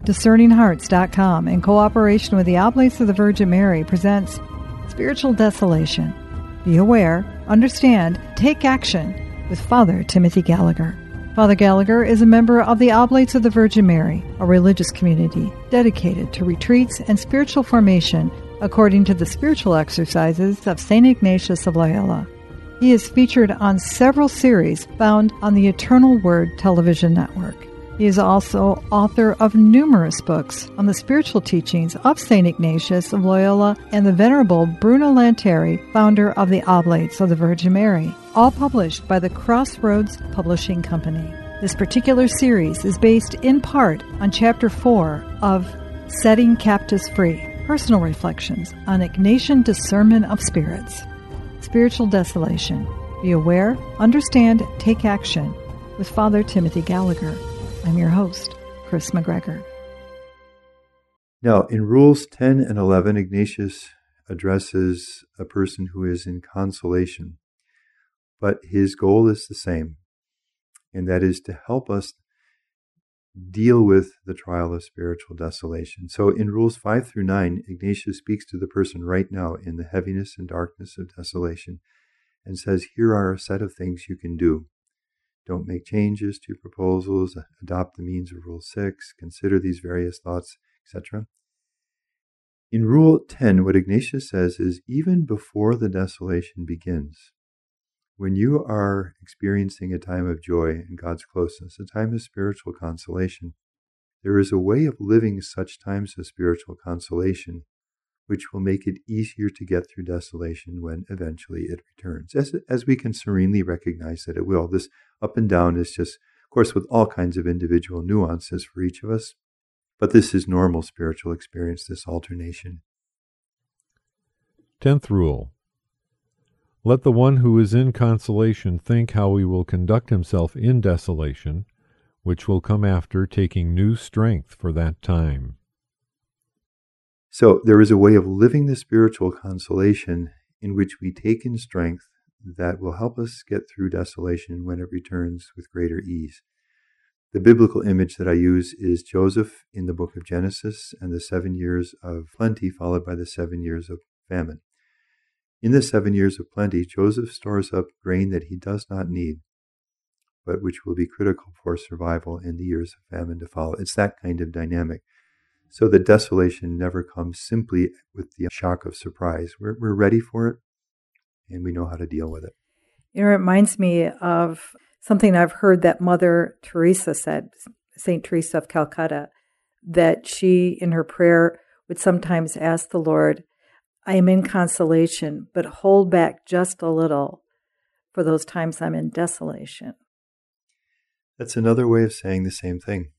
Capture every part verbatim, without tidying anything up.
Discerning Hearts dot com, in cooperation with the Oblates of the Virgin Mary, presents Spiritual Desolation. Be aware, understand, take action with Father Timothy Gallagher. Father Gallagher is a member of the Oblates of the Virgin Mary, a religious community dedicated to retreats and spiritual formation according to the spiritual exercises of Saint Ignatius of Loyola. He is featured on several series found on the Eternal Word television network. He is also author of numerous books on the spiritual teachings of Saint Ignatius of Loyola and the Venerable Bruno Lanteri, founder of the Oblates of the Virgin Mary, all published by the Crossroads Publishing Company. This particular series is based in part on Chapter four of Setting Captives Free, Personal Reflections on Ignatian Discernment of Spirits. Spiritual Desolation. Be aware, understand, take action with Father Timothy Gallagher. I'm your host, Chris McGregor. Now, in Rules ten and eleven, Ignatius addresses a person who is in consolation, but his goal is the same, and that is to help us deal with the trial of spiritual desolation. So in Rules five through nine, Ignatius speaks to the person right now in the heaviness and darkness of desolation and says, here are a set of things you can do. Don't make changes to proposals, adopt the means of Rule six, consider these various thoughts, et cetera. In Rule ten, what Ignatius says is, even before the desolation begins, when you are experiencing a time of joy and God's closeness, a time of spiritual consolation, there is a way of living such times of spiritual consolation which will make it easier to get through desolation when eventually it returns, as, as we can serenely recognize that it will. This up and down is just, of course, with all kinds of individual nuances for each of us, but this is normal spiritual experience, this alternation. Tenth rule. Let the one who is in consolation think how he will conduct himself in desolation, which will come after, taking new strength for that time. So there is a way of living the spiritual consolation in which we take in strength that will help us get through desolation when it returns with greater ease. The biblical image that I use is Joseph in the book of Genesis and the seven years of plenty followed by the seven years of famine. In the seven years of plenty, Joseph stores up grain that he does not need, but which will be critical for survival in the years of famine to follow. It's that kind of dynamic. So the desolation never comes simply with the shock of surprise. We're, we're ready for it, and we know how to deal with it. You know, it reminds me of something I've heard that Mother Teresa said, Saint Teresa of Calcutta, that she, in her prayer, would sometimes ask the Lord, I am in consolation, but hold back just a little for those times I'm in desolation. That's another way of saying the same thing.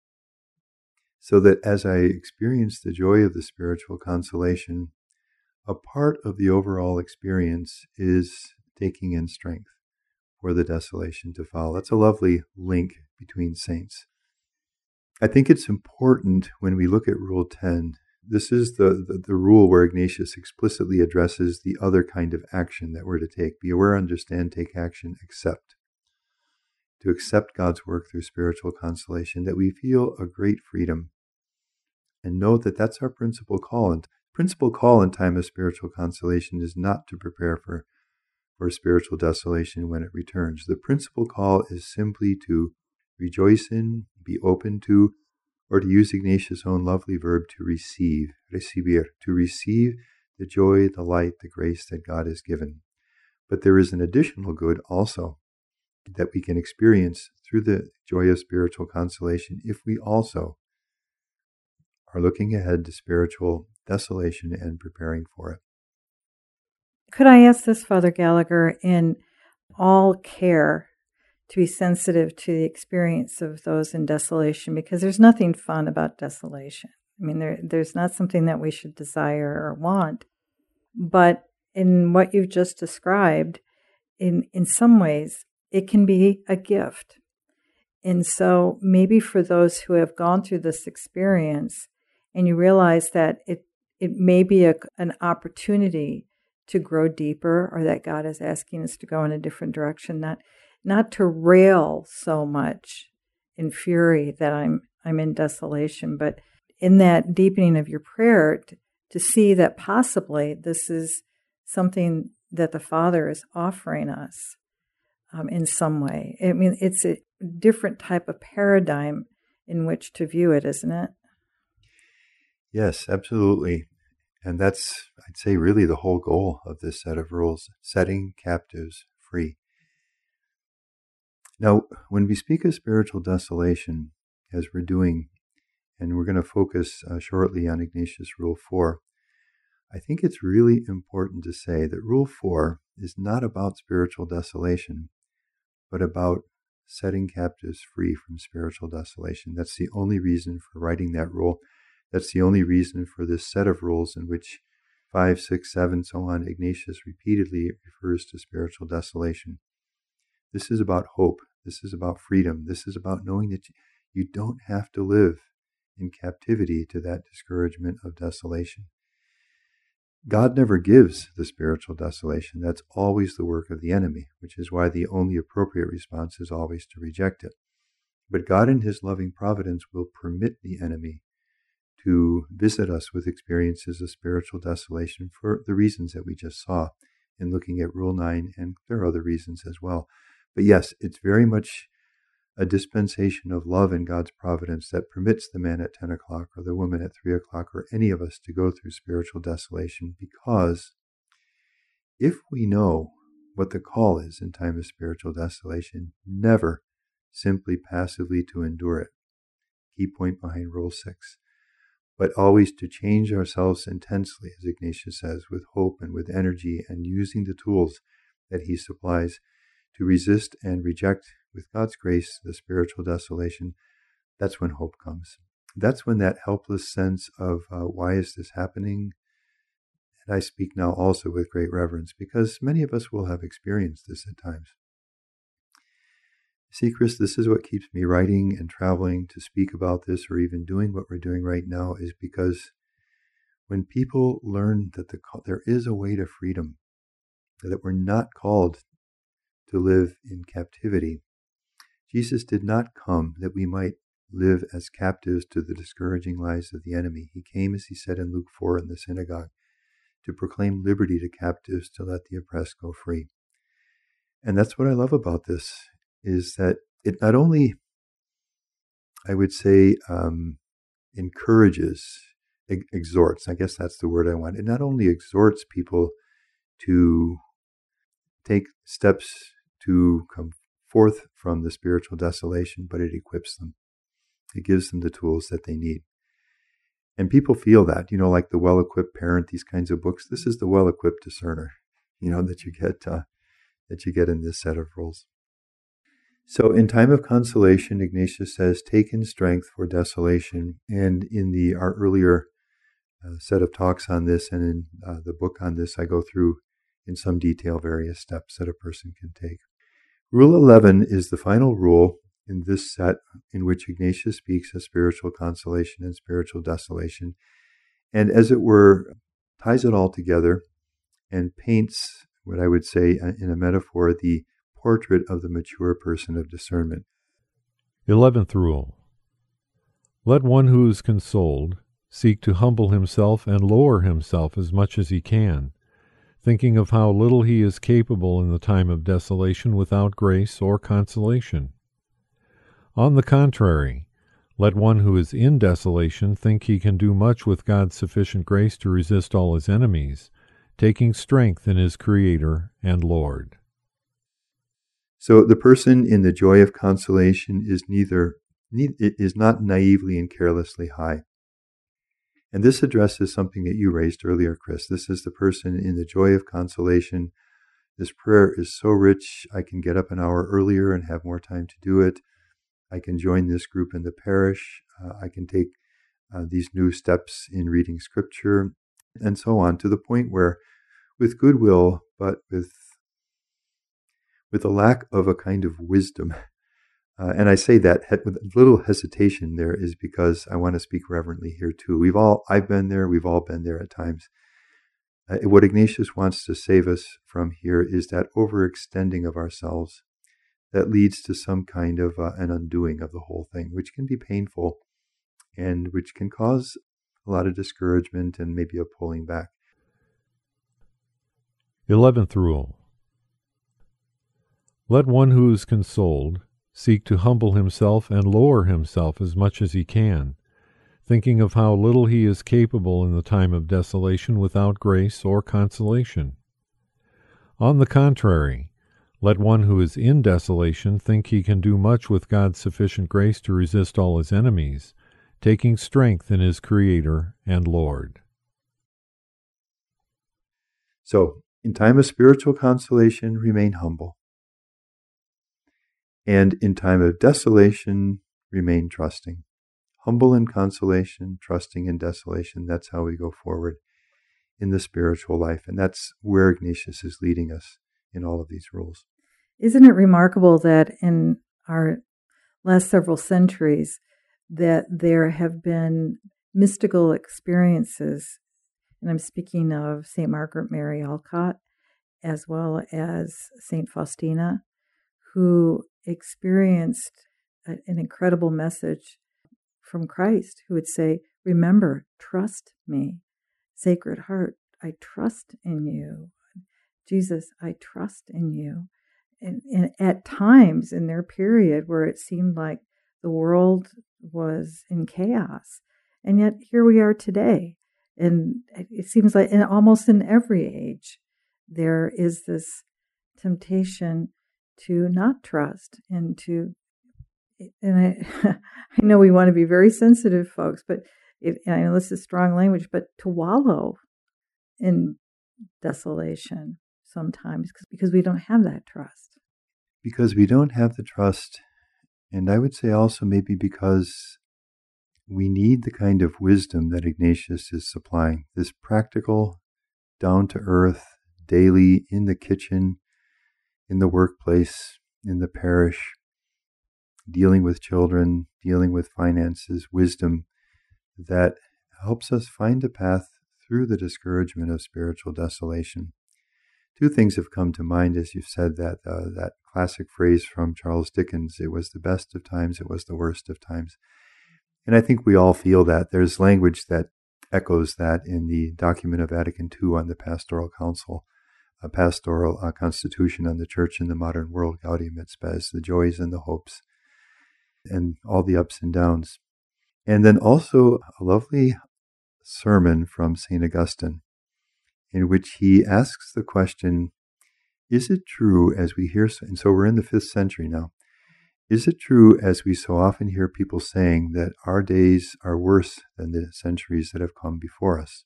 So that as I experience the joy of the spiritual consolation, a part of the overall experience is taking in strength for the desolation to follow. That's a lovely link between saints. I think it's important when we look at Rule ten, this is the, the, the rule where Ignatius explicitly addresses the other kind of action that we're to take. Be aware, understand, take action, accept. To accept God's work through spiritual consolation, that we feel a great freedom and know that that's our principal call. And principal call in time of spiritual consolation is not to prepare for, for spiritual desolation when it returns. The principal call is simply to rejoice in, be open to, or to use Ignatius' own lovely verb, to receive, recibir, to receive the joy, the light, the grace that God has given. But there is an additional good also that we can experience through the joy of spiritual consolation if we also are looking ahead to spiritual desolation and preparing for it. Could I ask this, Father Gallagher, in all care, to be sensitive to the experience of those in desolation, because there's nothing fun about desolation. I mean, there, there's not something that we should desire or want. But in what you've just described, in, in some ways, it can be a gift. And so maybe for those who have gone through this experience and you realize that it, it may be a, an opportunity to grow deeper, or that God is asking us to go in a different direction, not not to rail so much in fury that I'm I'm in desolation, but in that deepening of your prayer, to, to see that possibly this is something that the Father is offering us um, in some way. I mean, it's a different type of paradigm in which to view it, isn't it? Yes, absolutely. And that's, I'd say, really the whole goal of this set of rules, setting captives free. Now, when we speak of spiritual desolation, as we're doing, and we're going to focus uh, shortly on Ignatius Rule four, I think it's really important to say that Rule four is not about spiritual desolation, but about setting captives free from spiritual desolation. That's the only reason for writing that rule. That's the only reason for this set of rules in which five, six, seven, so on, Ignatius repeatedly refers to spiritual desolation. This is about hope. This is about freedom. This is about knowing that you don't have to live in captivity to that discouragement of desolation. God never gives the spiritual desolation. That's always the work of the enemy, which is why the only appropriate response is always to reject it. But God in his loving providence will permit the enemy to visit us with experiences of spiritual desolation for the reasons that we just saw in looking at Rule nine, and there are other reasons as well. But yes, it's very much a dispensation of love in God's providence that permits the man at ten o'clock or the woman at three o'clock or any of us to go through spiritual desolation, because if we know what the call is in time of spiritual desolation, never simply passively to endure it. Key point behind Rule six. But always to change ourselves intensely, as Ignatius says, with hope and with energy, and using the tools that he supplies to resist and reject, with God's grace, the spiritual desolation. That's when hope comes. That's when that helpless sense of uh, why is this happening? And I speak now also with great reverence, because many of us will have experienced this at times. See, Chris, this is what keeps me writing and traveling to speak about this, or even doing what we're doing right now, is because when people learn that the, there is a way to freedom, that we're not called to live in captivity. Jesus did not come that we might live as captives to the discouraging lies of the enemy. He came, as he said in Luke four in the synagogue, to proclaim liberty to captives, to let the oppressed go free. And that's what I love about this, is that it not only, I would say, um, encourages, ex- exhorts, I guess that's the word I want. It not only exhorts people to take steps to come forth from the spiritual desolation, but it equips them. It gives them the tools that they need. And people feel that, you know, like the well-equipped parent, these kinds of books. This is the well-equipped discerner, you know, that you get uh, that you get in this set of rules. So in time of consolation, Ignatius says, take in strength for desolation. And in the our earlier uh, set of talks on this, and in uh, the book on this, I go through in some detail various steps that a person can take. Rule eleven is the final rule in this set, in which Ignatius speaks of spiritual consolation and spiritual desolation, and as it were, ties it all together and paints what I would say in a metaphor, the portrait of the mature person of discernment. Eleventh rule. Let one who is consoled seek to humble himself and lower himself as much as he can, thinking of how little he is capable in the time of desolation without grace or consolation. On the contrary, let one who is in desolation think he can do much with God's sufficient grace to resist all his enemies, taking strength in his Creator and Lord. So the person in the joy of consolation is neither it is not naively and carelessly high. And this addresses something that you raised earlier, Chris. This is the person in the joy of consolation. This prayer is so rich, I can get up an hour earlier and have more time to do it. I can join this group in the parish. Uh, I can take uh, these new steps in reading scripture, and so on, to the point where, with goodwill, but with with a lack of a kind of wisdom, Uh, and I say that he- with a little hesitation there, is because I want to speak reverently here too. We've all, I've been there, we've all been there at times. Uh, what Ignatius wants to save us from here is that overextending of ourselves that leads to some kind of uh, an undoing of the whole thing, which can be painful and which can cause a lot of discouragement and maybe a pulling back. Eleventh rule. Let one who is consoled seek to humble himself and lower himself as much as he can, thinking of how little he is capable in the time of desolation without grace or consolation. On the contrary, let one who is in desolation think he can do much with God's sufficient grace to resist all his enemies, taking strength in his Creator and Lord. So, in time of spiritual consolation, remain humble. And in time of desolation, remain trusting. Humble in consolation, trusting in desolation. That's how we go forward in the spiritual life. And that's where Ignatius is leading us in all of these rules. Isn't it remarkable that in our last several centuries that there have been mystical experiences, and I'm speaking of Saint Margaret Mary Alcott as well as Saint Faustina, who experienced a, an incredible message from Christ, who would say, remember, trust me. Sacred Heart, I trust in you. Jesus, I trust in you. And, and at times in their period where it seemed like the world was in chaos, and yet here we are today. And it seems like in almost in every age, there is this temptation to not trust and to, and I, I know we want to be very sensitive, folks, but it, and I know this is strong language, but to wallow in desolation sometimes because we don't have that trust. Because we don't have the trust, and I would say also maybe because we need the kind of wisdom that Ignatius is supplying, this practical, down-to-earth, daily, in the kitchen, in the workplace, in the parish, dealing with children, dealing with finances, wisdom that helps us find a path through the discouragement of spiritual desolation. Two things have come to mind as you've said that, uh, that classic phrase from Charles Dickens, it was the best of times, it was the worst of times. And I think we all feel that. There's language that echoes that in the document of Vatican Two on the Pastoral Council, a pastoral uh, constitution on the Church in the modern world, Gaudium et Spes, the joys and the hopes, and all the ups and downs. And then also a lovely sermon from Saint Augustine, in which he asks the question, is it true as we hear, and so we're in the fifth century now, is it true as we so often hear people saying that our days are worse than the centuries that have come before us?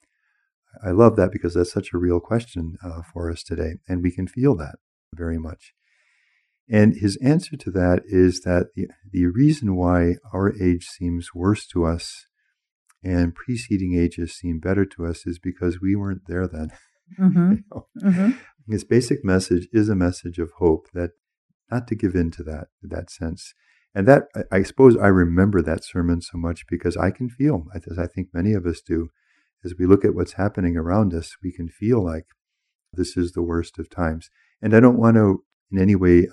I love that because that's such a real question uh, for us today, and we can feel that very much. And his answer to that is that the, the reason why our age seems worse to us and preceding ages seem better to us is because we weren't there then. Mm-hmm. You know? Mm-hmm. His basic message is a message of hope, that not to give in to that, that sense. And that, I, I suppose I remember that sermon so much because I can feel, as I think many of us do, as we look at what's happening around us, we can feel like this is the worst of times. And I don't want to in any way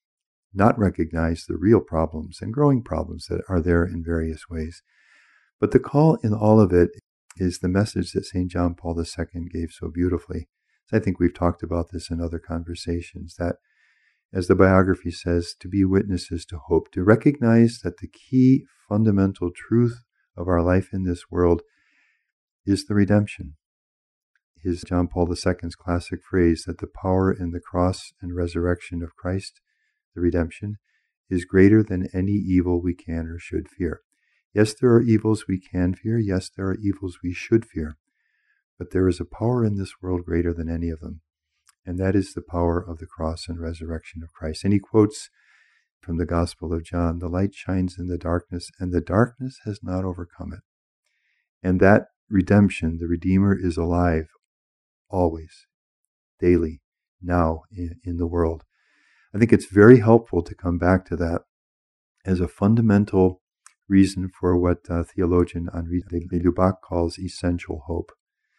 not recognize the real problems and growing problems that are there in various ways. But the call in all of it is the message that Saint John Paul the Second gave so beautifully. I think we've talked about this in other conversations, that, as the biography says, to be witnesses to hope, to recognize that the key fundamental truth of our life in this world is the redemption. His John Paul the Second's classic phrase that the power in the cross and resurrection of Christ, the redemption, is greater than any evil we can or should fear. Yes, there are evils we can fear. Yes, there are evils we should fear. But there is a power in this world greater than any of them. And that is the power of the cross and resurrection of Christ. And he quotes from the Gospel of John, the light shines in the darkness, and the darkness has not overcome it. And that redemption, the Redeemer, is alive always, daily, now in, in the world. I think it's very helpful to come back to that as a fundamental reason for what uh, theologian Henri de Lubac calls essential hope.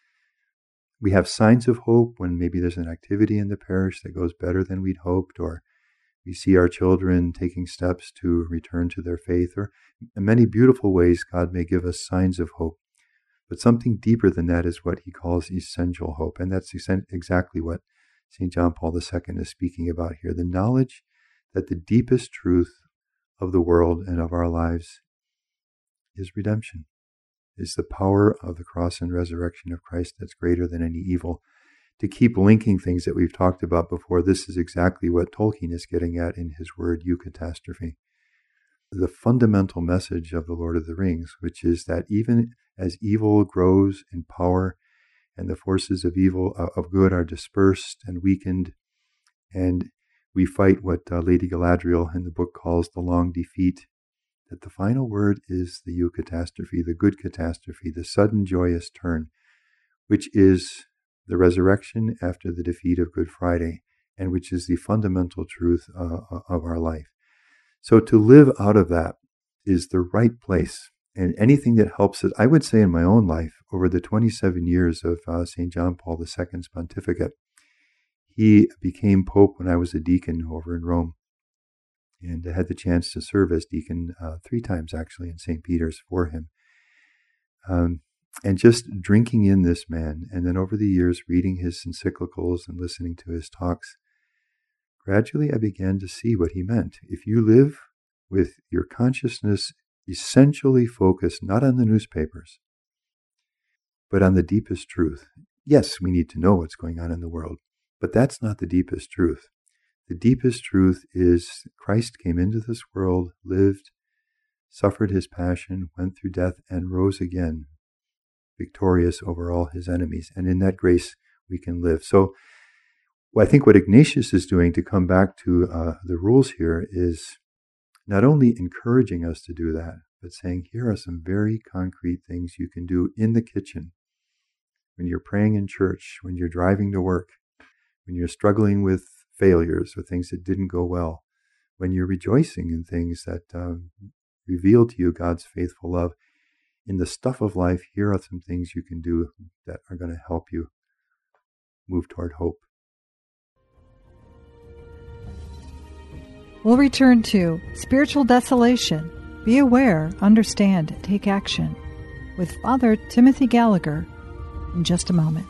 We have signs of hope when maybe there's an activity in the parish that goes better than we'd hoped, or We see our children taking steps to return to their faith, or in many beautiful ways, God may give us signs of hope. But something deeper than that is what he calls essential hope. And that's exactly what Saint John Paul the Second is speaking about here. The knowledge that the deepest truth of the world and of our lives is redemption, is the power of the cross and resurrection of Christ that's greater than any evil. To keep linking things that we've talked about before, this is exactly what Tolkien is getting at in his word eucatastrophe. The fundamental message of the Lord of the Rings, which is that even as evil grows in power and the forces of evil, uh, of good are dispersed and weakened, and we fight what uh, Lady Galadriel in the book calls the long defeat, that the final word is the eucatastrophe, the good catastrophe, the sudden joyous turn, which is the resurrection after the defeat of Good Friday, and which is the fundamental truth uh, of our life. So to live out of that is the right place. And anything that helps it, I would say in my own life, over the twenty-seven years of uh, Saint John Paul the Second's pontificate, he became Pope when I was a deacon over in Rome. And I had the chance to serve as deacon uh, three times, actually, in Saint Peter's for him. Um, and just drinking in this man, and then over the years reading his encyclicals and listening to his talks, gradually I began to see what he meant. If you live with your consciousness essentially focused not on the newspapers, but on the deepest truth. Yes, we need to know what's going on in the world, but that's not the deepest truth. The deepest truth is Christ came into this world, lived, suffered his passion, went through death, and rose again, victorious over all his enemies. And in that grace we can live. So well, I think what Ignatius is doing, to come back to uh, the rules here, is not only encouraging us to do that, but saying, here are some very concrete things you can do in the kitchen, when you're praying in church, when you're driving to work, when you're struggling with failures or things that didn't go well, when you're rejoicing in things that um, reveal to you God's faithful love. In the stuff of life, here are some things you can do that are going to help you move toward hope. We'll return to Spiritual Desolation. Be aware, understand, take action with Father Timothy Gallagher in just a moment.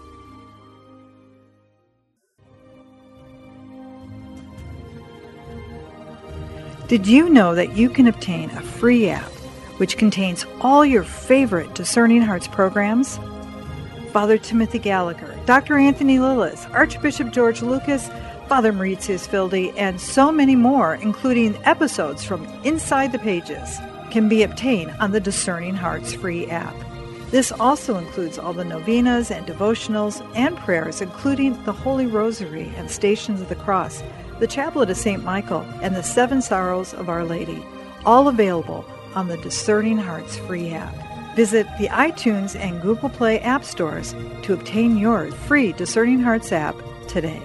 Did you know that you can obtain a free app which contains all your favorite Discerning Hearts programs? Father Timothy Gallagher, Doctor Anthony Lillis, Archbishop George Lucas, Father Mauritius Fildi, and so many more, including episodes from Inside the Pages, can be obtained on the Discerning Hearts free app. This also includes all the novenas and devotionals and prayers, including the Holy Rosary and Stations of the Cross, the Chaplet of Saint Michael, and the Seven Sorrows of Our Lady, all available on the Discerning Hearts free app. Visit the iTunes and Google Play app stores to obtain your free Discerning Hearts app today.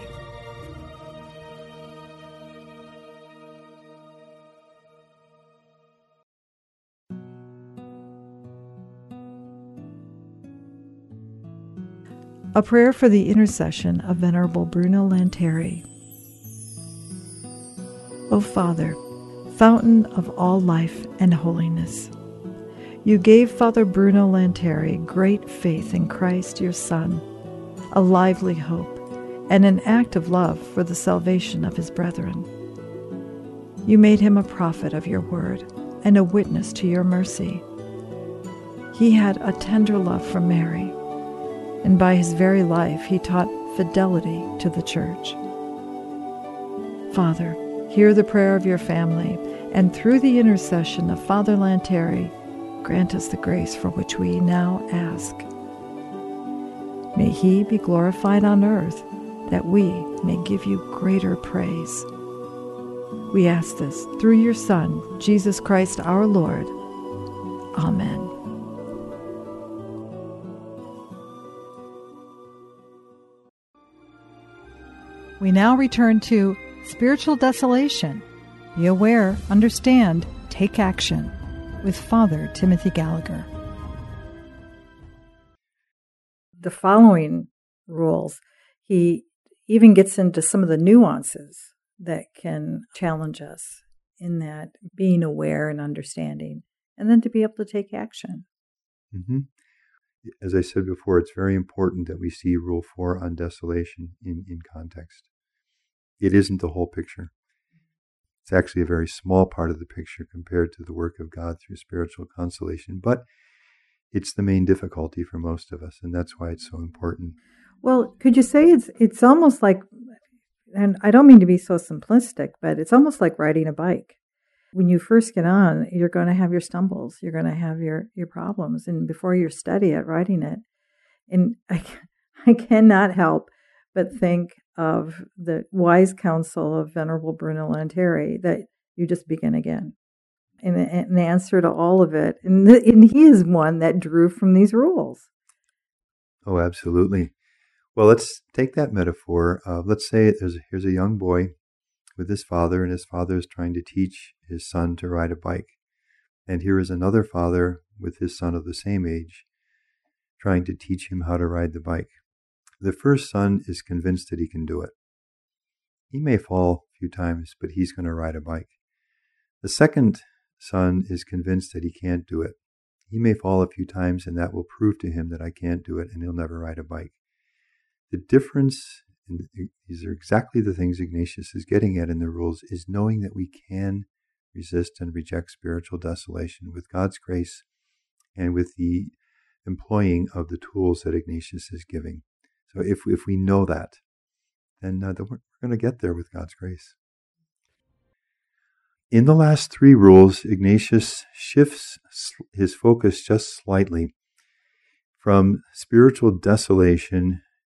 A prayer for the intercession of Venerable Bruno Lanteri. O Father, fountain of all life and holiness, you gave Father Bruno Lanteri great faith in Christ your Son, a lively hope, and an act of love for the salvation of his brethren. You made him a prophet of your word and a witness to your mercy. He had a tender love for Mary, and by his very life he taught fidelity to the Church. Father, hear the prayer of your family, and through the intercession of Father Lanteri, grant us the grace for which we now ask. May he be glorified on earth, that we may give you greater praise. We ask this through your Son, Jesus Christ our Lord. Amen. We now return to Spiritual Desolation. Be aware, understand, take action with Father Timothy Gallagher. The following rules, he even gets into some of the nuances that can challenge us in that being aware and understanding, and then to be able to take action. Mm-hmm. As I said before, it's very important that we see Rule four on desolation in, in context. It isn't the whole picture. It's actually a very small part of the picture compared to the work of God through spiritual consolation, but it's the main difficulty for most of us, and that's why it's so important. Well, could you say it's it's almost like, and I don't mean to be so simplistic, but it's almost like riding a bike. When you first get on, you're going to have your stumbles, you're going to have your, your problems, and before you study it, riding it. And I, I cannot help but think of the wise counsel of Venerable Bruno Lanteri, that you just begin again. And an answer to all of it. And, the, and he is one that drew from these rules. Oh, absolutely. Well, let's take that metaphor. Uh, let's say there's, here's a young boy with his father, and his father is trying to teach his son to ride a bike. And here is another father with his son of the same age, trying to teach him how to ride the bike. The first son is convinced that he can do it. He may fall a few times, but he's going to ride a bike. The second son is convinced that he can't do it. He may fall a few times, and that will prove to him that I can't do it, and he'll never ride a bike. The difference, and these are exactly the things Ignatius is getting at in the rules, is knowing that we can resist and reject spiritual desolation with God's grace and with the employing of the tools that Ignatius is giving. So if if we know that, then uh, we're going to get there with God's grace. In the last three rules, Ignatius shifts his focus just slightly from spiritual desolation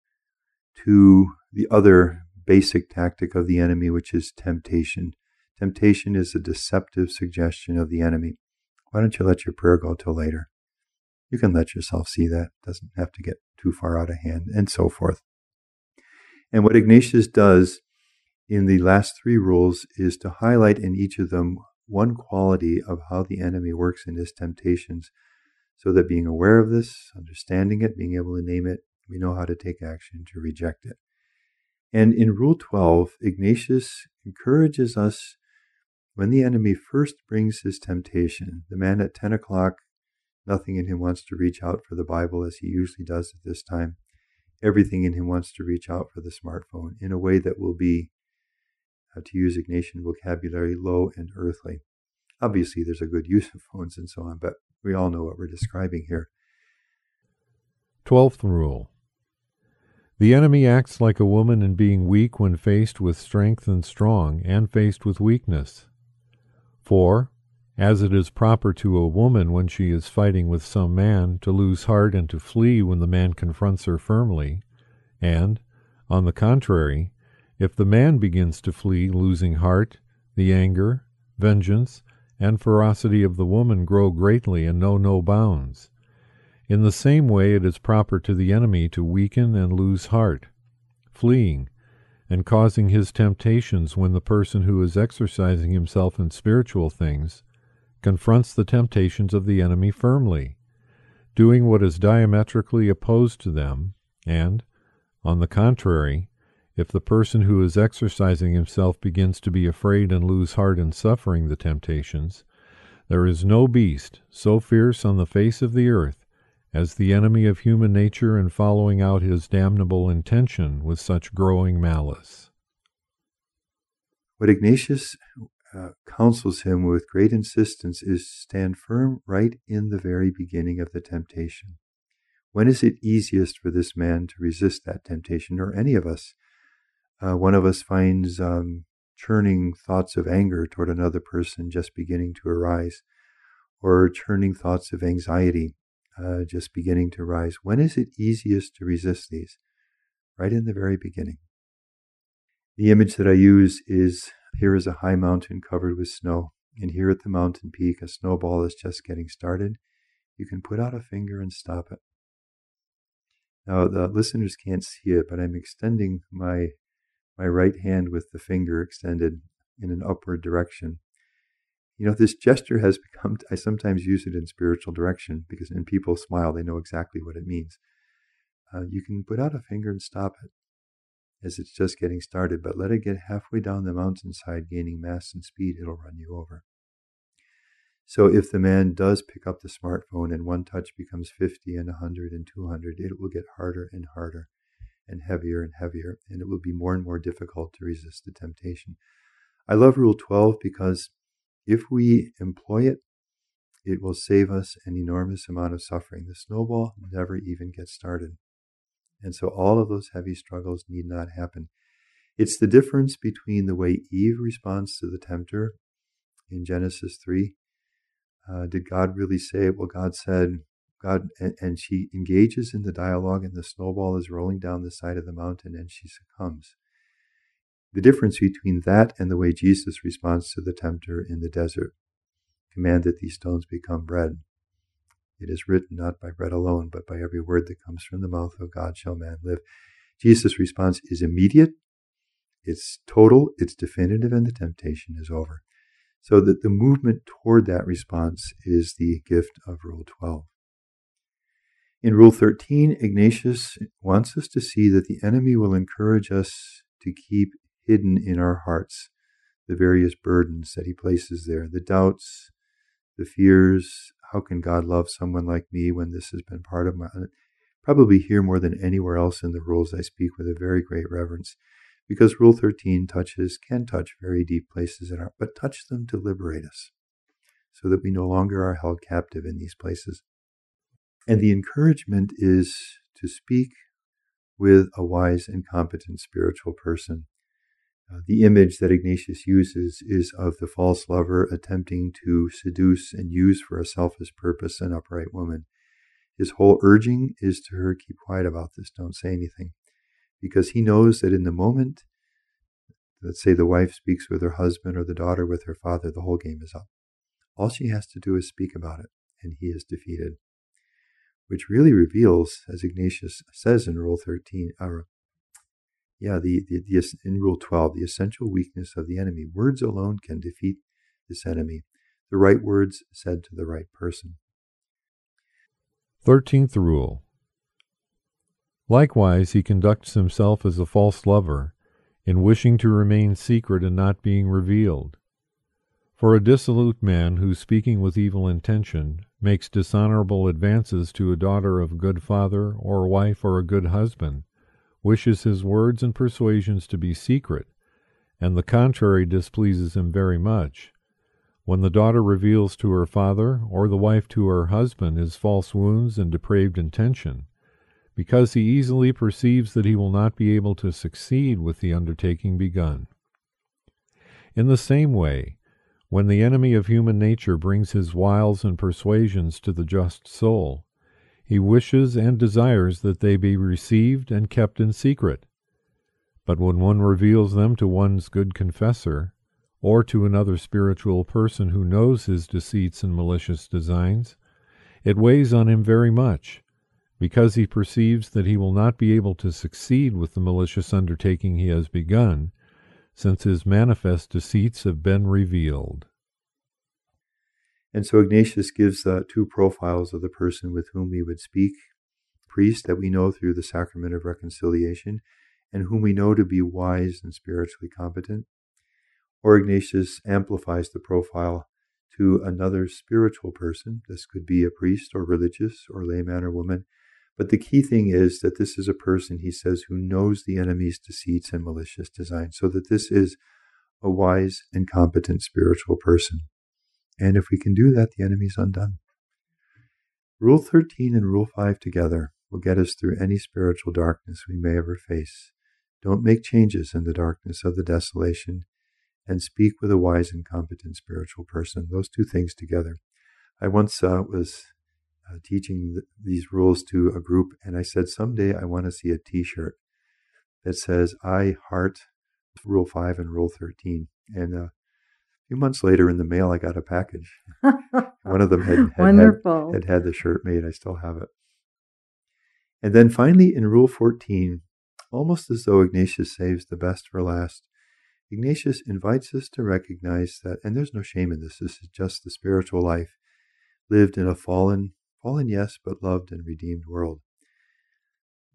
to the other basic tactic of the enemy, which is temptation. Temptation is a deceptive suggestion of the enemy. Why don't you let your prayer go till later? You can let yourself see that. It doesn't have to get too far out of hand, and so forth. And what Ignatius does in the last three rules is to highlight in each of them one quality of how the enemy works in his temptations, so that being aware of this, understanding it, being able to name it, we know how to take action to reject it. And in Rule twelve, Ignatius encourages us, when the enemy first brings his temptation, the man at ten o'clock, nothing in him wants to reach out for the Bible as he usually does at this time. Everything in him wants to reach out for the smartphone in a way that will be, uh, to use Ignatian vocabulary, low and earthly. Obviously, there's a good use of phones and so on, but we all know what we're describing here. Twelfth rule. The enemy acts like a woman in being weak when faced with strength and strong, and faced with weakness. For, as it is proper to a woman when she is fighting with some man to lose heart and to flee when the man confronts her firmly, and, on the contrary, if the man begins to flee, losing heart, the anger, vengeance, and ferocity of the woman grow greatly and know no bounds. In the same way it is proper to the enemy to weaken and lose heart, fleeing, and causing his temptations when the person who is exercising himself in spiritual things confronts the temptations of the enemy firmly, doing what is diametrically opposed to them, and, on the contrary, if the person who is exercising himself begins to be afraid and lose heart in suffering the temptations, there is no beast so fierce on the face of the earth as the enemy of human nature in following out his damnable intention with such growing malice. What Ignatius uh, counsels him with great insistence is stand firm right in the very beginning of the temptation. When is it easiest for this man to resist that temptation, or any of us? Uh, one of us finds um, churning thoughts of anger toward another person just beginning to arise, or churning thoughts of anxiety uh, just beginning to rise. When is it easiest to resist these? Right in the very beginning. The image that I use is, here is a high mountain covered with snow, and here at the mountain peak a snowball is just getting started. You can put out a finger and stop it. Now the listeners can't see it, but I'm extending my my right hand with the finger extended in an upward direction. You know, this gesture has become, I sometimes use it in spiritual direction, because when people smile, they know exactly what it means. Uh, you can put out a finger and stop it. as it's just getting started, but let it get halfway down the mountainside, gaining mass and speed, it'll run you over. So if the man does pick up the smartphone and one touch becomes fifty and one hundred and two hundred, it will get harder and harder and heavier and heavier, and it will be more and more difficult to resist the temptation. I love Rule twelve because if we employ it, it will save us an enormous amount of suffering. The snowball never even gets started. And so all of those heavy struggles need not happen. It's the difference between the way Eve responds to the tempter in Genesis three. Uh, did God really say it? Well, God said, God, and, and she engages in the dialogue, and the snowball is rolling down the side of the mountain, and she succumbs. The difference between that and the way Jesus responds to the tempter in the desert, command that these stones become bread. It is written, not by bread alone, but by every word that comes from the mouth of God shall man live. Jesus' response is immediate, it's total, it's definitive, and the temptation is over. So that the movement toward that response is the gift of Rule twelve. In Rule thirteen, Ignatius wants us to see that the enemy will encourage us to keep hidden in our hearts the various burdens that he places there, the doubts, the fears. How can God love someone like me when this has been part of my... Probably here more than anywhere else in the rules, I speak with a very great reverence, because Rule thirteen touches, can touch very deep places in our, but touch them to liberate us, so that we no longer are held captive in these places. And the encouragement is to speak with a wise and competent spiritual person. Uh, the image that Ignatius uses is of the false lover attempting to seduce and use for a selfish purpose an upright woman. His whole urging is to her, keep quiet about this, don't say anything. Because he knows that in the moment, let's say the wife speaks with her husband or the daughter with her father, the whole game is up. All she has to do is speak about it, and he is defeated. Which really reveals, as Ignatius says in Rule thirteen, or yeah, the, the, the in Rule twelve, the essential weakness of the enemy. Words alone can defeat this enemy. The right words said to the right person. Thirteenth Rule. Likewise, he conducts himself as a false lover, in wishing to remain secret and not being revealed. For a dissolute man who, speaking with evil intention, makes dishonorable advances to a daughter of a good father, or a wife, or a good husband, wishes his words and persuasions to be secret, and the contrary displeases him very much. When the daughter reveals to her father, or the wife to her husband, his false wounds and depraved intention, because he easily perceives that he will not be able to succeed with the undertaking begun. In the same way, when the enemy of human nature brings his wiles and persuasions to the just soul, he wishes and desires that they be received and kept in secret. But when one reveals them to one's good confessor, or to another spiritual person who knows his deceits and malicious designs, it weighs on him very much, because he perceives that he will not be able to succeed with the malicious undertaking he has begun, since his manifest deceits have been revealed. And so Ignatius gives uh, two profiles of the person with whom we would speak. Priest that we know through the sacrament of reconciliation, and whom we know to be wise and spiritually competent. Or Ignatius amplifies the profile to another spiritual person. This could be a priest or religious or layman or woman. But the key thing is that this is a person, he says, who knows the enemy's deceits and malicious designs, so that this is a wise and competent spiritual person. And if we can do that, the enemy's undone. Rule thirteen and Rule five together will get us through any spiritual darkness we may ever face. Don't make changes in the darkness of the desolation, and speak with a wise and competent spiritual person. Those two things together. I once uh, was uh, teaching th- these rules to a group, and I said, someday I want to see a t-shirt that says, I heart Rule five and Rule thirteen. And uh, a few months later in the mail, I got a package. One of them had had, Wonderful. had had had the shirt made. I still have it. And then finally in Rule fourteen, almost as though Ignatius saves the best for last, Ignatius invites us to recognize that, and there's no shame in this, this is just the spiritual life lived in a fallen, fallen yes, but loved and redeemed world.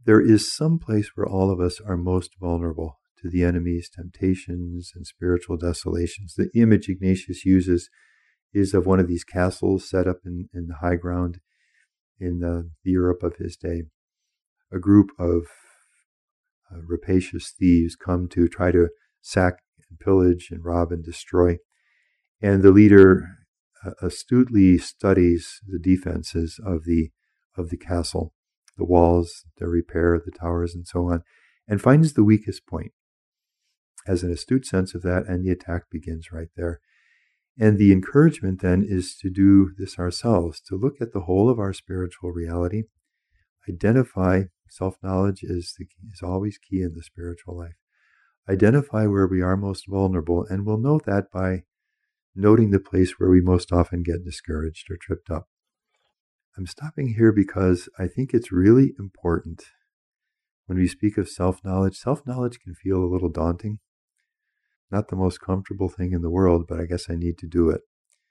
there is some place where all of us are most vulnerable to the enemy's temptations and spiritual desolations. The image Ignatius uses is of one of these castles set up in, in the high ground in the, the Europe of his day. A group of uh, rapacious thieves come to try to sack and pillage and rob and destroy. And the leader uh, astutely studies the defenses of the of the castle, the walls, their repair, the towers, and so on, and finds the weakest point. Has an astute sense of that, and the attack begins right there. And the encouragement then is to do this ourselves, to look at the whole of our spiritual reality, identify, self-knowledge is, the, is always key in the spiritual life, identify where we are most vulnerable, and we'll know that by noting the place where we most often get discouraged or tripped up. I'm stopping here because I think it's really important when we speak of self-knowledge. Self-knowledge can feel a little daunting. Not the most comfortable thing in the world, but I guess I need to do it.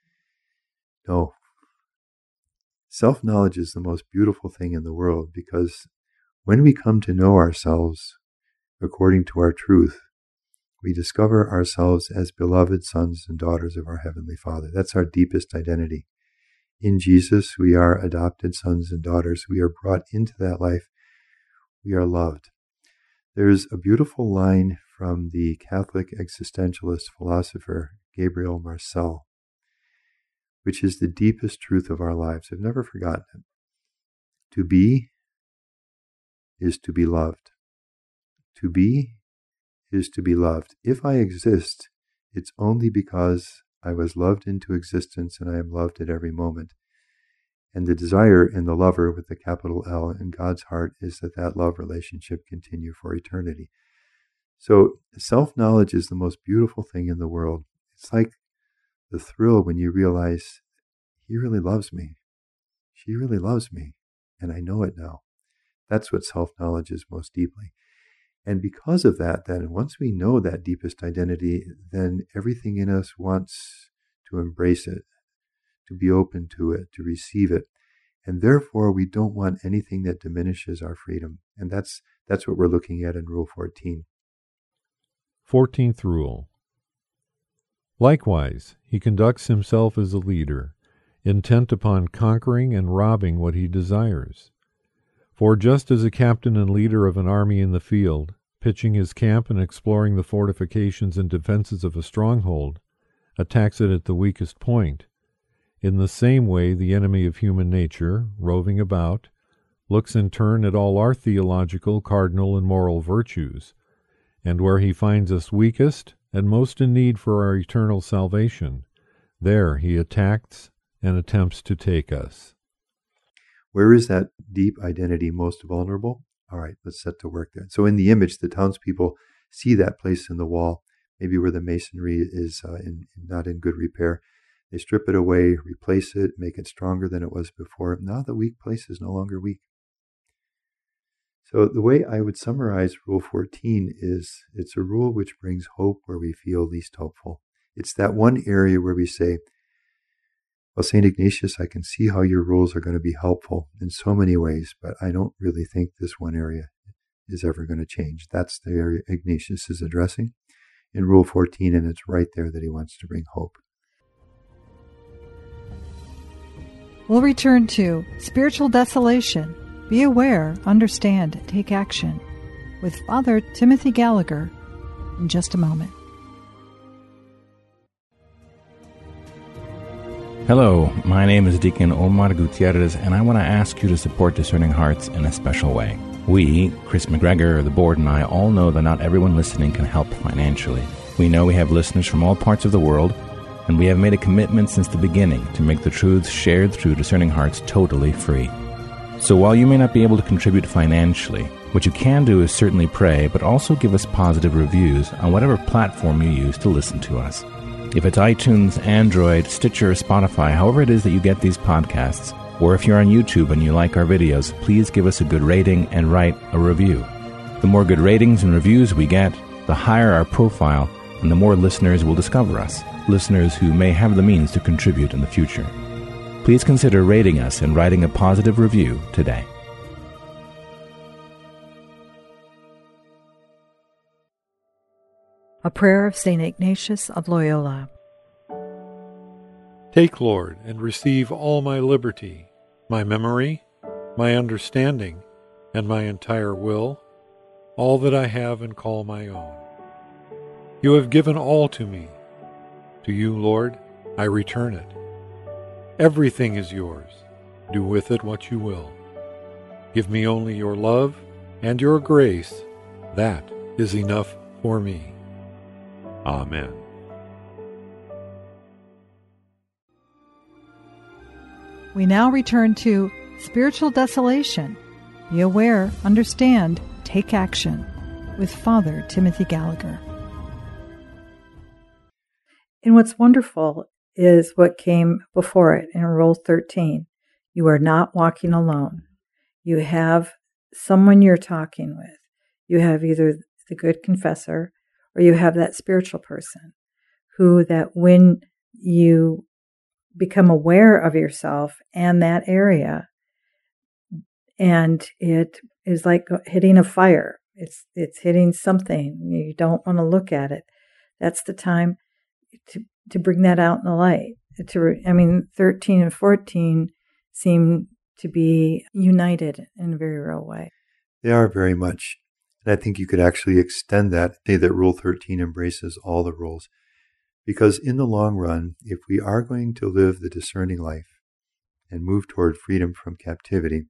No. Self-knowledge is the most beautiful thing in the world, because when we come to know ourselves according to our truth, we discover ourselves as beloved sons and daughters of our Heavenly Father. That's our deepest identity. In Jesus, we are adopted sons and daughters. We are brought into that life. We are loved. There's a beautiful line from the Catholic existentialist philosopher Gabriel Marcel, which is the deepest truth of our lives. I've never forgotten it. To be is to be loved. To be is to be loved. If I exist, it's only because I was loved into existence, and I am loved at every moment. And the desire in the lover with the capital L in God's heart is that that love relationship continue for eternity. So self-knowledge is the most beautiful thing in the world. It's like the thrill when you realize he really loves me. She really loves me, and I know it now. That's what self-knowledge is most deeply. And because of that, then, once we know that deepest identity, then everything in us wants to embrace it, to be open to it, to receive it. And therefore, we don't want anything that diminishes our freedom. And that's that's what we're looking at in Rule fourteen. Fourteenth Rule. Likewise, he conducts himself as a leader, intent upon conquering and robbing what he desires. For just as a captain and leader of an army in the field, pitching his camp and exploring the fortifications and defenses of a stronghold, attacks it at the weakest point, in the same way the enemy of human nature, roving about, looks in turn at all our theological, cardinal, and moral virtues, and where he finds us weakest and most in need for our eternal salvation, there he attacks and attempts to take us. Where is that deep identity most vulnerable? All right, let's set to work there. So in the image, the townspeople see that place in the wall, maybe where the masonry is uh, in, not in good repair. They strip it away, replace it, make it stronger than it was before. Now the weak place is no longer weak. So the way I would summarize Rule fourteen is it's a rule which brings hope where we feel least hopeful. It's that one area where we say, well, Saint Ignatius, I can see how your rules are going to be helpful in so many ways, but I don't really think this one area is ever going to change. That's the area Ignatius is addressing in Rule fourteen, and it's right there that he wants to bring hope. We'll return to Spiritual Desolation. Be aware, understand, take action with Father Timothy Gallagher in just a moment. Hello, my name is Deacon Omar Gutierrez, and I want to ask you to support Discerning Hearts in a special way. We, Chris McGregor, the board, and I all know that not everyone listening can help financially. We know we have listeners from all parts of the world, and we have made a commitment since the beginning to make the truths shared through Discerning Hearts totally free. So while you may not be able to contribute financially, what you can do is certainly pray, but also give us positive reviews on whatever platform you use to listen to us. If it's iTunes, Android, Stitcher, Spotify, however it is that you get these podcasts, or if you're on YouTube and you like our videos, please give us a good rating and write a review. The more good ratings and reviews we get, the higher our profile, and the more listeners will discover us, listeners who may have the means to contribute in the future. Please consider rating us and writing a positive review today. A prayer of Saint Ignatius of Loyola. Take, Lord, and receive all my liberty, my memory, my understanding, and my entire will, all that I have and call my own. You have given all to me. To you, Lord, I return it. Everything is yours. Do with it what you will. Give me only your love and your grace. That is enough for me. Amen. We now return to Spiritual Desolation. Be aware, understand, take action with Father Timothy Gallagher. And what's wonderful is what came before it in Rule thirteen. You are not walking alone. You have someone you're talking with. You have either the good confessor or you have that spiritual person who that when you become aware of yourself and that area, and it is like hitting a fire. It's it's hitting something. You don't want to look at it. That's the time to to bring that out in the light. To I mean, thirteen and fourteen seem to be united in a very real way. They are very much. And I think you could actually extend that, say that Rule thirteen embraces all the rules. Because in the long run, if we are going to live the discerning life and move toward freedom from captivity,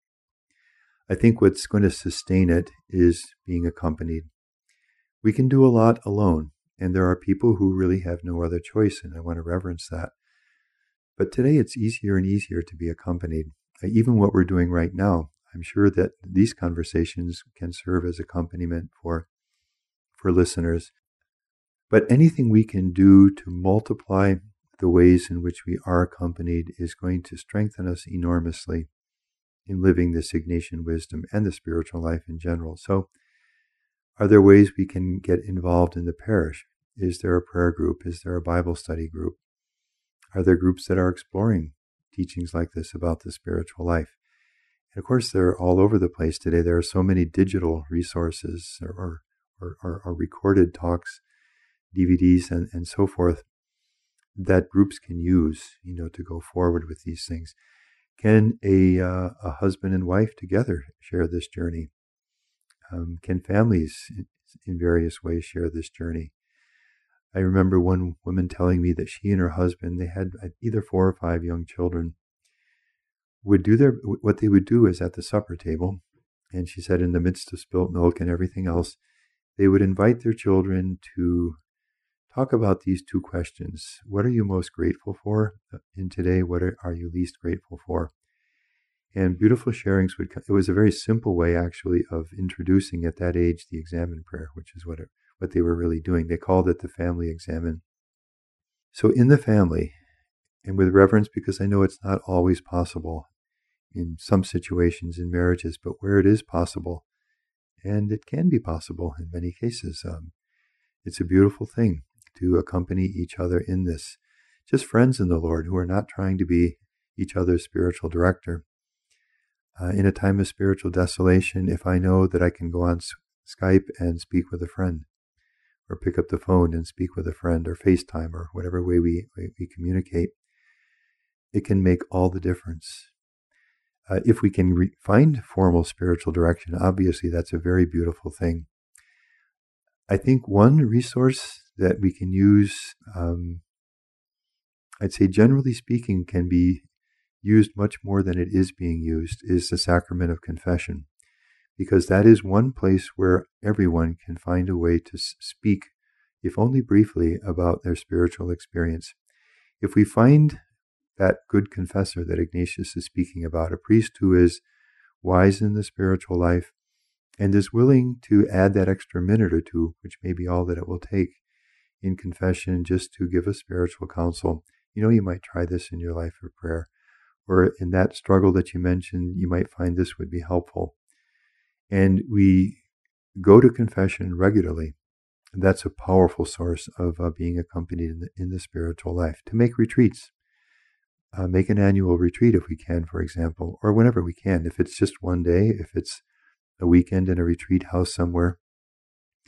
I think what's going to sustain it is being accompanied. We can do a lot alone, and there are people who really have no other choice, and I want to reverence that. But today it's easier and easier to be accompanied. Even what we're doing right now, I'm sure that these conversations can serve as accompaniment for, for listeners. But anything we can do to multiply the ways in which we are accompanied is going to strengthen us enormously in living this Ignatian wisdom and the spiritual life in general. So, are there ways we can get involved in the parish? Is there a prayer group? Is there a Bible study group? Are there groups that are exploring teachings like this about the spiritual life? And of course, they're all over the place today. There are so many digital resources or, or, or, or recorded talks, D V Ds, and, and so forth that groups can use, you know, to go forward with these things. Can a, uh, a husband and wife together share this journey? Um, can families in, in various ways share this journey? I remember one woman telling me that she and her husband, they had either four or five young children, would do their, what they would do is at the supper table, and she said in the midst of spilt milk and everything else, they would invite their children to talk about these two questions. What are you most grateful for in today? What are, are you least grateful for? And beautiful sharings would come. It was a very simple way, actually, of introducing at that age the examen prayer, which is what it, what they were really doing. They called it the family examen. So in the family, and with reverence, because I know it's not always possible in some situations in marriages, but where it is possible, and it can be possible in many cases, um, it's a beautiful thing to accompany each other in this. Just friends in the Lord who are not trying to be each other's spiritual director. Uh, in a time of spiritual desolation, if I know that I can go on Skype and speak with a friend, or pick up the phone and speak with a friend, or FaceTime, or whatever way we, we communicate, it can make all the difference. Uh, if we can re- find formal spiritual direction, obviously that's a very beautiful thing. I think one resource that we can use, um, I'd say generally speaking, can be used much more than it is being used, is the sacrament of confession. Because that is one place where everyone can find a way to speak, if only briefly, about their spiritual experience. If we find that good confessor that Ignatius is speaking about, a priest who is wise in the spiritual life and is willing to add that extra minute or two, which may be all that it will take in confession, just to give us spiritual counsel. You know, you might try this in your life of prayer, or in that struggle that you mentioned, you might find this would be helpful. And we go to confession regularly. And that's a powerful source of uh, being accompanied in the, in the spiritual life. To make retreats. Uh, make an annual retreat if we can, for example, or whenever we can. If it's just one day, if it's a weekend in a retreat house somewhere.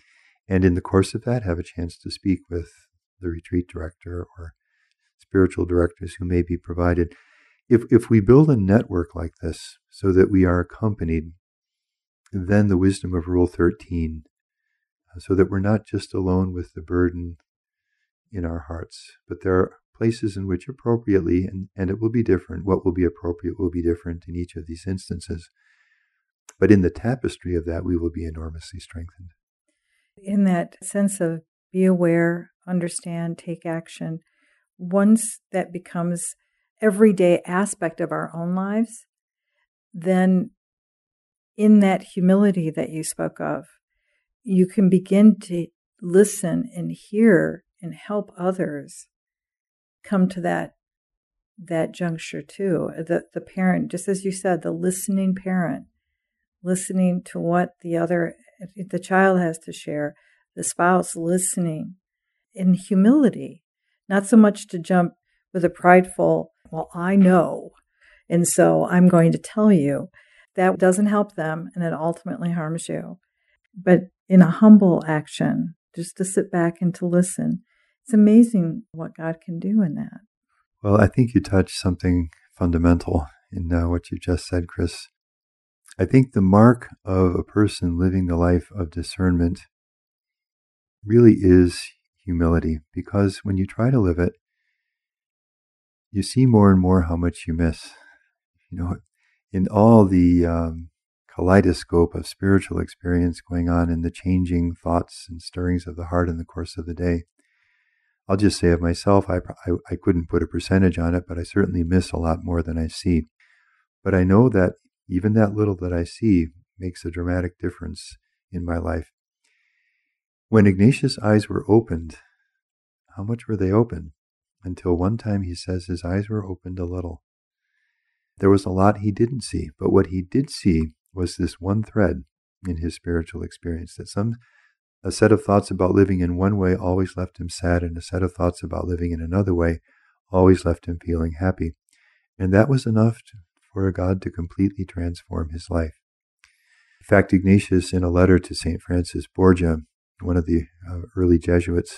And in the course of that, have a chance to speak with the retreat director or spiritual directors who may be provided. If if we build a network like this so that we are accompanied, then the wisdom of Rule thirteen, so that we're not just alone with the burden in our hearts, but there are places in which appropriately, and, and it will be different, what will be appropriate will be different in each of these instances. But in the tapestry of that, we will be enormously strengthened. In that sense of be aware, understand, take action, once that becomes everyday aspect of our own lives, then in that humility that you spoke of, you can begin to listen and hear and help others come to that that juncture too. The the parent, just as you said, the listening parent, listening to what the other, the child has to share, the spouse listening in humility, not so much to jump with a prideful, well, I know, and so I'm going to tell you. That doesn't help them, and it ultimately harms you. But in a humble action, just to sit back and to listen, it's amazing what God can do in that. Well, I think you touched something fundamental in uh, what you just said, Chris. I think the mark of a person living the life of discernment really is humility, because when you try to live it, you see more and more how much you miss. You know, in all the um, kaleidoscope of spiritual experience going on in the changing thoughts and stirrings of the heart in the course of the day, I'll just say of myself, I, I, I couldn't put a percentage on it, but I certainly miss a lot more than I see. But I know that even that little that I see makes a dramatic difference in my life. When Ignatius' eyes were opened, how much were they open? Until one time he says his eyes were opened a little. There was a lot he didn't see, but what he did see was this one thread in his spiritual experience, that some a set of thoughts about living in one way always left him sad, and a set of thoughts about living in another way always left him feeling happy. And that was enough to, for God to completely transform his life. In fact, Ignatius, in a letter to Saint Francis Borgia, one of the uh, early Jesuits,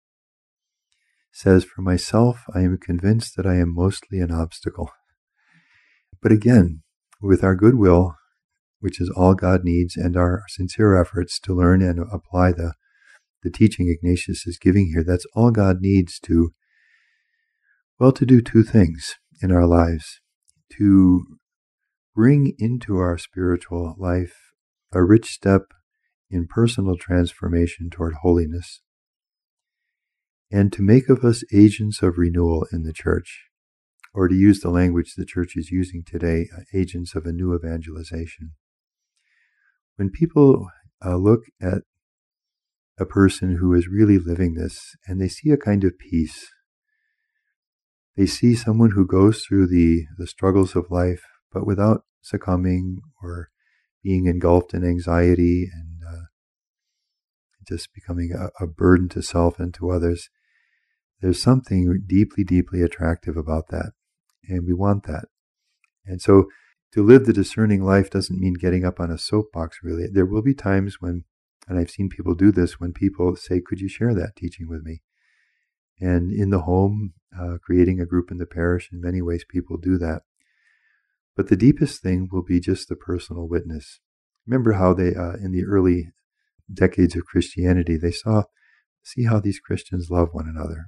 says, "For myself, I am convinced that I am mostly an obstacle." But again, with our goodwill, which is all God needs, and our sincere efforts to learn and apply the, the teaching Ignatius is giving here, that's all God needs to, well, to do two things in our lives. To bring into our spiritual life a rich step in personal transformation toward holiness, and to make of us agents of renewal in the church, or to use the language the church is using today, uh, agents of a new evangelization. When people uh, look at a person who is really living this, and they see a kind of peace, they see someone who goes through the, the struggles of life, but without succumbing or being engulfed in anxiety and uh, just becoming a, a burden to self and to others. There's something deeply, deeply attractive about that, and we want that. And so to live the discerning life doesn't mean getting up on a soapbox, really. There will be times when, and I've seen people do this, when people say, "Could you share that teaching with me?" And in the home, uh, creating a group in the parish, in many ways people do that. But the deepest thing will be just the personal witness. Remember how they, uh, in the early decades of Christianity, they saw, see how these Christians love one another.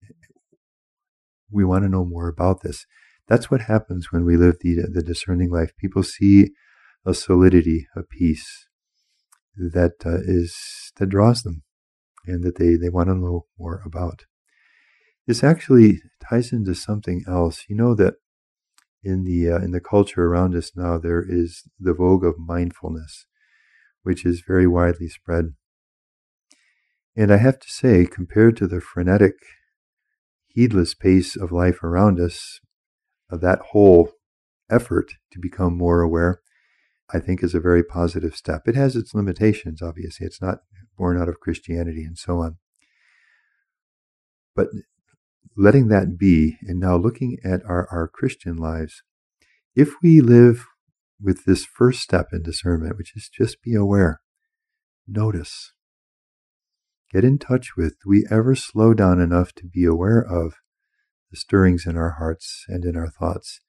We want to know more about this. That's what happens when we live the, the discerning life. People see a solidity, a peace that uh, is that draws them, and that they, they want to know more about. This actually ties into something else. You know that in the uh, in the culture around us now, there is the vogue of mindfulness, which is very widely spread. And I have to say, compared to the frenetic, heedless pace of life around us, uh, that whole effort to become more aware, I think, is a very positive step. It has its limitations, obviously. It's not born out of Christianity and so on. But letting that be, and now looking at our, our Christian lives, if we live with this first step in discernment, which is just be aware, notice, get in touch with, do we ever slow down enough to be aware of the stirrings in our hearts and in our thoughts?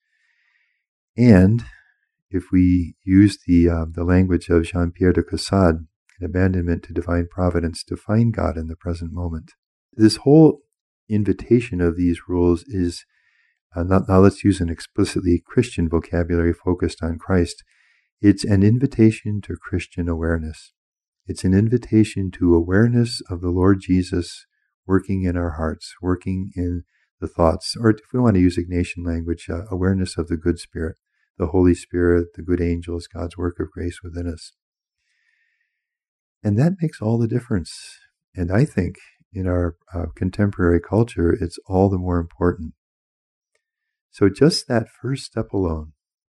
And if we use the uh, the language of Jean-Pierre de Caussade, an abandonment to divine providence, to find God in the present moment. This whole invitation of these rules is, uh, not, now let's use an explicitly Christian vocabulary focused on Christ. It's an invitation to Christian awareness. It's an invitation to awareness of the Lord Jesus working in our hearts, working in the thoughts, or if we want to use Ignatian language, uh, awareness of the good Spirit, the Holy Spirit, the good angels, God's work of grace within us. And that makes all the difference. And I think in our uh, contemporary culture, it's all the more important. So just that first step alone,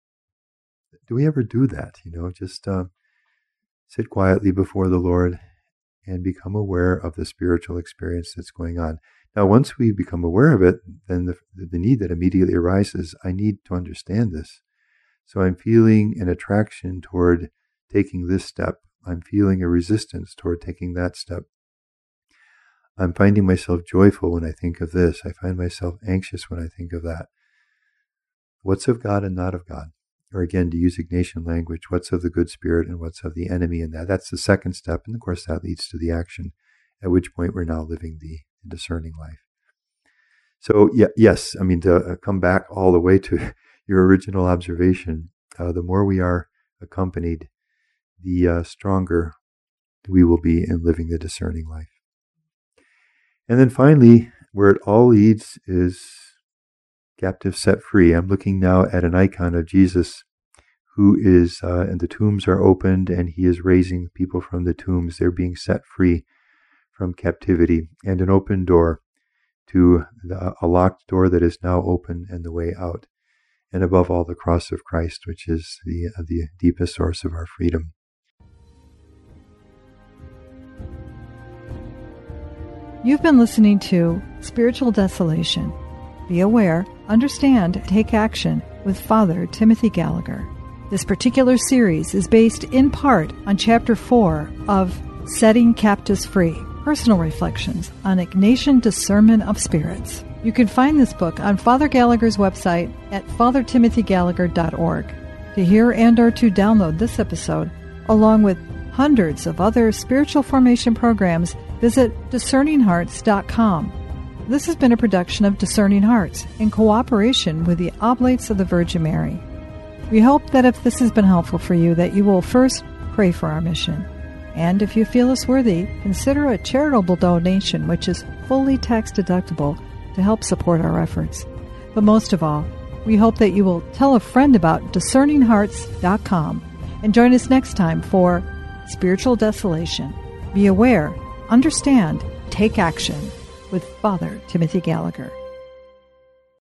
do we ever do that? You know, just uh, sit quietly before the Lord and become aware of the spiritual experience that's going on. Now, once we become aware of it, then the, the need that immediately arises, I need to understand this. So I'm feeling an attraction toward taking this step. I'm feeling a resistance toward taking that step. I'm finding myself joyful when I think of this. I find myself anxious when I think of that. What's of God and not of God? Or again, to use Ignatian language, what's of the good Spirit and what's of the enemy in that? That's the second step. And of course, that leads to the action, at which point we're now living the, the discerning life. So, yeah, yes, I mean, to come back all the way to your original observation, uh, the more we are accompanied, the uh, stronger we will be in living the discerning life. And then finally, where it all leads is captive set free. I'm looking now at an icon of Jesus who is, uh, and the tombs are opened and he is raising people from the tombs. They're being set free from captivity, and an open door to the, a locked door that is now open and the way out. And above all, the cross of Christ, which is the, uh, the deepest source of our freedom. You've been listening to Spiritual Desolation. Be aware, understand, take action with Father Timothy Gallagher. This particular series is based in part on Chapter four of Setting Captives Free, Personal Reflections on Ignatian Discernment of Spirits. You can find this book on Father Gallagher's website at father timothy gallagher dot org. To hear and or to download this episode, along with hundreds of other spiritual formation programs, visit discerning hearts dot com. This has been a production of Discerning Hearts in cooperation with the Oblates of the Virgin Mary. We hope that if this has been helpful for you, that you will first pray for our mission. And if you feel us worthy, consider a charitable donation, which is fully tax deductible, to help support our efforts. But most of all, we hope that you will tell a friend about discerning hearts dot com and join us next time for Spiritual Desolation. Be aware, understand, take action with Father Timothy Gallagher.